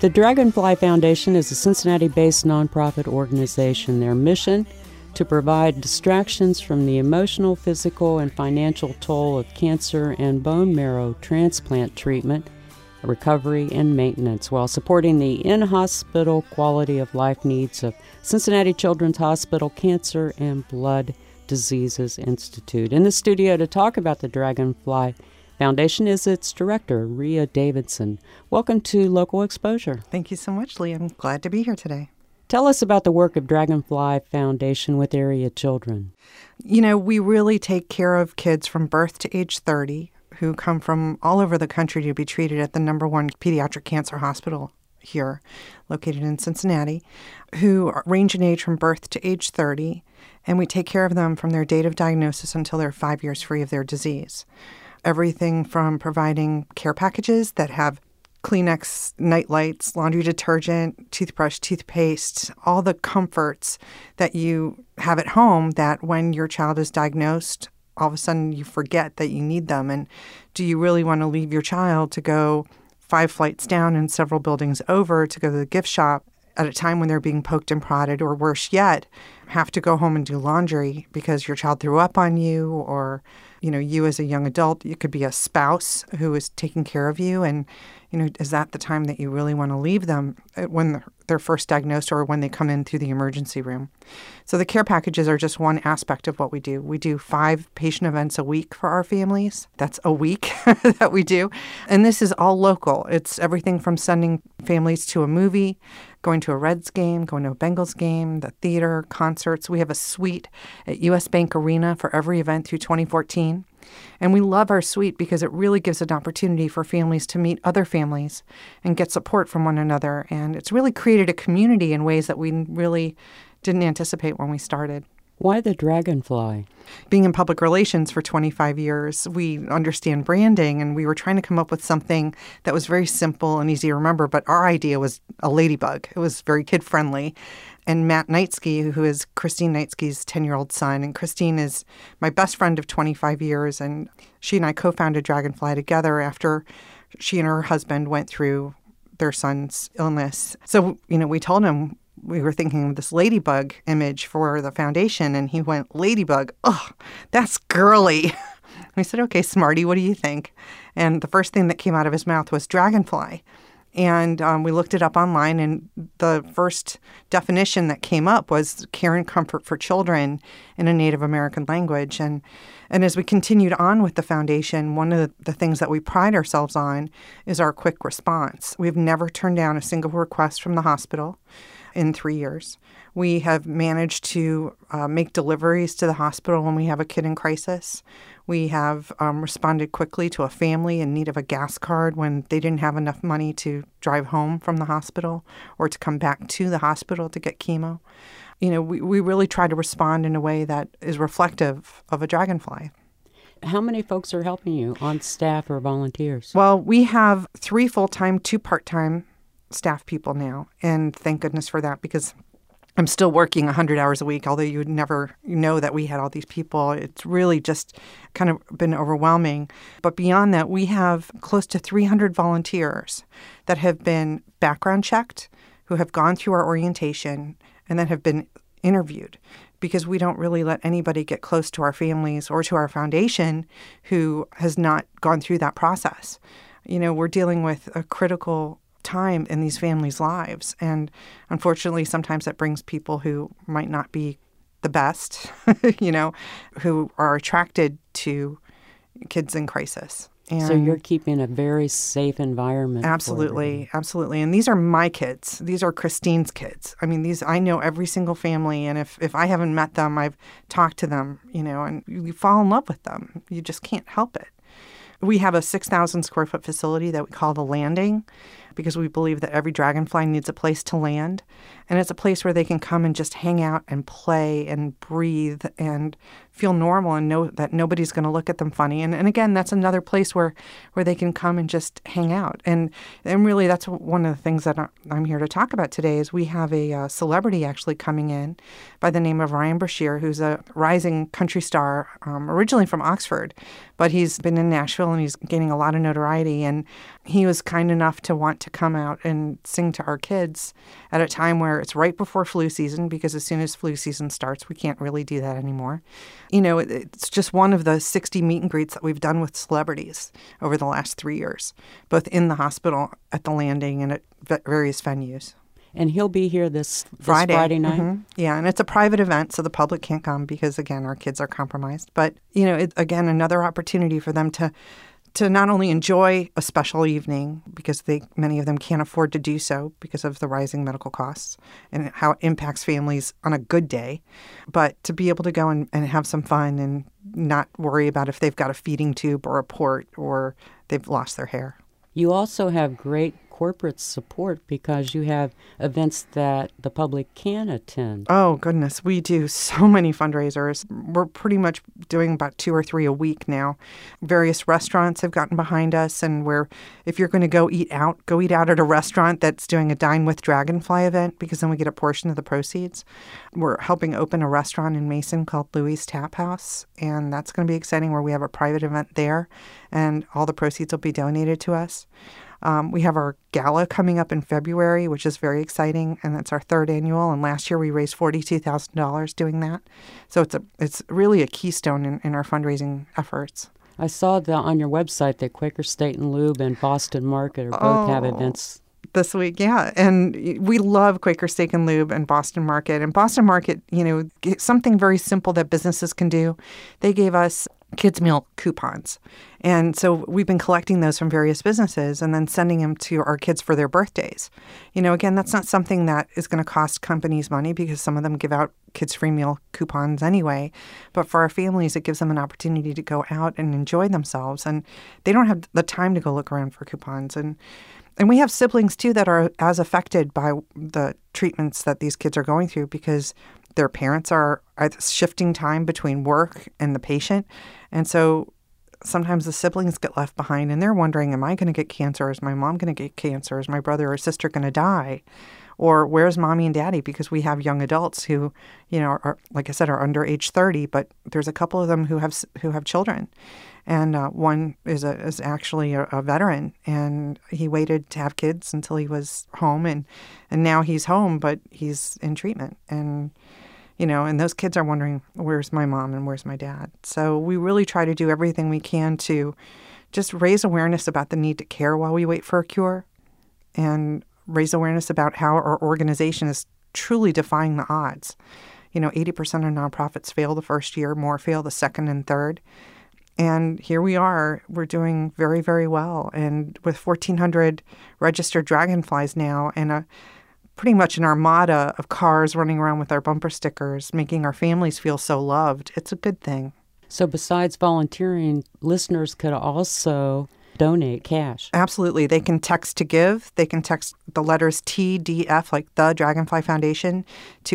The Dragonfly Foundation is a Cincinnati-based nonprofit organization. Their mission: to provide distractions from the emotional, physical, and financial toll of cancer and bone marrow transplant treatment, recovery, and maintenance, while supporting the in-hospital quality of life needs of Cincinnati Children's Hospital Cancer and Blood Diseases Institute. In the studio to talk about the Dragonfly Foundation is its director, Rhea Davidson. Welcome to Local Exposure. Thank you so much, Lee. I'm glad to be here today. Tell us about the work of Dragonfly Foundation with area children. You know, we really take care of kids from birth to age 30 who come from all over the country to be treated at the #1 pediatric cancer hospital here, located in Cincinnati, who range in age from birth to age 30, and we take care of them from their date of diagnosis until they're 5 years free of their disease. Everything from providing care packages that have Kleenex, night lights, laundry detergent, toothbrush, toothpaste, all the comforts that you have at home that when your child is diagnosed, all of a sudden you forget that you need them. And do you really want to leave your child to go 5 flights down and several buildings over to go to the gift shop at a time when they're being poked and prodded, or worse yet, have to go home and do laundry because your child threw up on you, or, you as a young adult, it could be a spouse who is taking care of you. And, is that the time that you really want to leave them when they're first diagnosed or when they come in through the emergency room? So the care packages are just one aspect of what we do. We do 5 patient events a week for our families. That's a week that we do. And this is all local. It's everything from sending families to a movie, going to a Reds game, going to a Bengals game, the theater, concerts. We have a suite at US Bank Arena for every event through 2014. And we love our suite because it really gives an opportunity for families to meet other families and get support from one another. And it's really created a community in ways that we really didn't anticipate when we started. Why the Dragonfly? Being in public relations for 25 years, we understand branding, and we were trying to come up with something that was very simple and easy to remember, but our idea was a ladybug. It was very kid-friendly. And Matt Knightsky, who is Christine Knightsky's 10-year-old son, and Christine is my best friend of 25 years, and she and I co-founded Dragonfly together after she and her husband went through their son's illness. So, we told him, we were thinking of this ladybug image for the foundation, and he went, "Ladybug? Oh, that's girly." We said, "Okay, smarty, what do you think?" And the first thing that came out of his mouth was Dragonfly. And we looked it up online, and the first definition that came up was care and comfort for children in a Native American language. And as we continued on with the foundation, one of the things that we pride ourselves on is our quick response. We've never turned down a single request from the hospital in 3 years. We have managed to make deliveries to the hospital when we have a kid in crisis. We have responded quickly to a family in need of a gas card when they didn't have enough money to drive home from the hospital or to come back to the hospital to get chemo. We really try to respond in a way that is reflective of a Dragonfly. How many folks are helping you on staff or volunteers? Well, we have 3 full-time, 2 part-time staff people now, and thank goodness for that, because I'm still working 100 hours a week, although you would never know that we had all these people. It's really just kind of been overwhelming. But beyond that, we have close to 300 volunteers that have been background checked, who have gone through our orientation, and then have been interviewed, because we don't really let anybody get close to our families or to our foundation who has not gone through that process. We're dealing with a critical time in these families' lives. And unfortunately, sometimes that brings people who might not be the best, who are attracted to kids in crisis. And so you're keeping a very safe environment. Absolutely, absolutely. And these are my kids. These are Christine's kids. I know every single family, and if I haven't met them, I've talked to them, and you fall in love with them. You just can't help it. We have a 6,000 square foot facility that we call The Landing, because we believe that every dragonfly needs a place to land. And it's a place where they can come and just hang out and play and breathe and feel normal and know that nobody's going to look at them funny. And again, that's another place where they can come and just hang out. And really, that's one of the things that I'm here to talk about today is we have a celebrity actually coming in by the name of Ryan Brashear, who's a rising country star, originally from Oxford, but he's been in Nashville and he's gaining a lot of notoriety. And he was kind enough to want to come out and sing to our kids at a time where it's right before flu season, because as soon as flu season starts, we can't really do that anymore. It's just one of the 60 meet and greets that we've done with celebrities over the last 3 years, both in the hospital, at the Landing, and at various venues. And he'll be here this Friday night? Mm-hmm. Yeah, and it's a private event, so the public can't come because, again, our kids are compromised. But, again, another opportunity for them to not only enjoy a special evening, because many of them can't afford to do so because of the rising medical costs and how it impacts families on a good day, but to be able to go and have some fun and not worry about if they've got a feeding tube or a port or they've lost their hair. You also have great corporate support because you have events that the public can attend. Oh, goodness. We do so many fundraisers. We're pretty much doing about 2 or 3 a week now. Various restaurants have gotten behind us, and if you're going to go eat out at a restaurant that's doing a Dine with Dragonfly event, because then we get a portion of the proceeds. We're helping open a restaurant in Mason called Louie's Tap House, and that's going to be exciting, where we have a private event there, and all the proceeds will be donated to us. We have our gala coming up in February, which is very exciting, and that's our 3rd annual. And last year we raised $42,000 doing that. So it's really a keystone in our fundraising efforts. I saw on your website that Quaker State and Lube and Boston Market both have events this week. Yeah, and we love Quaker Steak and Lube and Boston Market. And Boston Market, something very simple that businesses can do. They gave us kids' meal coupons. And so we've been collecting those from various businesses and then sending them to our kids for their birthdays. Again, that's not something that is going to cost companies money, because some of them give out kids' free meal coupons anyway. But for our families, it gives them an opportunity to go out and enjoy themselves. And they don't have the time to go look around for coupons. And we have siblings, too, that are as affected by the treatments that these kids are going through, because their parents are shifting time between work and the patient. And so sometimes the siblings get left behind, and they're wondering, am I going to get cancer? Is my mom going to get cancer? Is my brother or sister going to die? Or where's mommy and daddy? Because we have young adults who, are, like I said, are under age 30, but there's a couple of them who have children. And one is actually a veteran, and he waited to have kids until he was home, and now he's home, but he's in treatment. And and those kids are wondering, where's my mom and where's my dad? So we really try to do everything we can to just raise awareness about the need to care while we wait for a cure, and raise awareness about how our organization is truly defying the odds. 80% of nonprofits fail the first year, more fail the second and third. And here we are, we're doing very, very well. And with 1,400 registered Dragonflies now, and pretty much an armada of cars running around with our bumper stickers, making our families feel so loved, it's a good thing. So besides volunteering, listeners could also donate cash. Absolutely. They can text to give. They can text the letters TDF, like the Dragonfly Foundation, to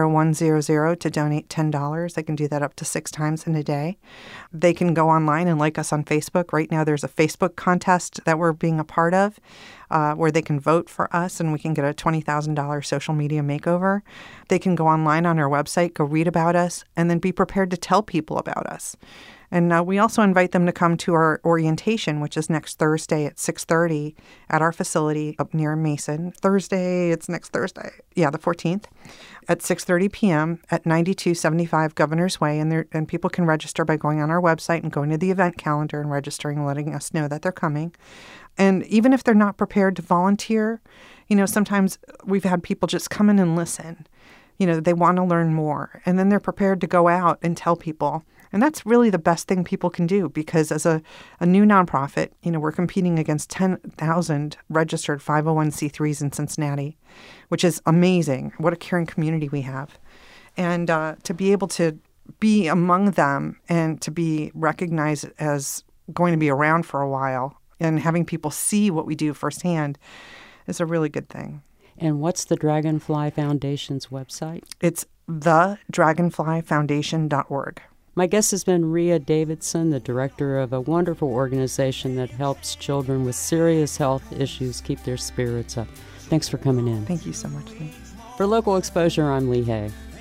80100 to donate $10. They can do that up to 6 times in a day. They can go online and like us on Facebook. Right now there's a Facebook contest that we're being a part of, where they can vote for us and we can get a $20,000 social media makeover. They can go online on our website, go read about us, and then be prepared to tell people about us. And we also invite them to come to our orientation, which is next Thursday at 6:30 at our facility up near Mason. It's next Thursday. Yeah, the 14th at 6:30 p.m. at 9275 Governor's Way. And people can register by going on our website and going to the event calendar and registering and letting us know that they're coming. And even if they're not prepared to volunteer, sometimes we've had people just come in and listen. They want to learn more. And then they're prepared to go out and tell people. And that's really the best thing people can do, because as a new nonprofit, we're competing against 10,000 registered 501c3s in Cincinnati, which is amazing. What a caring community we have. And to be able to be among them and to be recognized as going to be around for a while and having people see what we do firsthand is a really good thing. And what's the Dragonfly Foundation's website? It's thedragonflyfoundation.org. My guest has been Rhea Davidson, the director of a wonderful organization that helps children with serious health issues keep their spirits up. Thanks for coming in. Thank you so much, Lee. For Local Exposure, I'm Lee Hay.